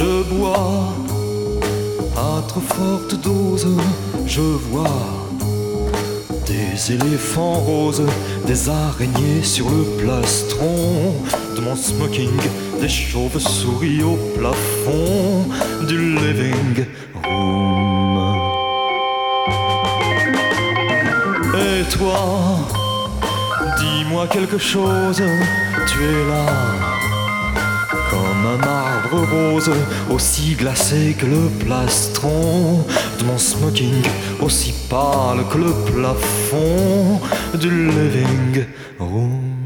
Je bois à trop forte dose, je vois des éléphants roses, des araignées sur le plastron de mon smoking, des chauves-souris au plafond du living room. Et toi, dis-moi quelque chose, tu es là comme un marbre rose, aussi glacé que le plastron de mon smoking, aussi pâle que le plafond du living room.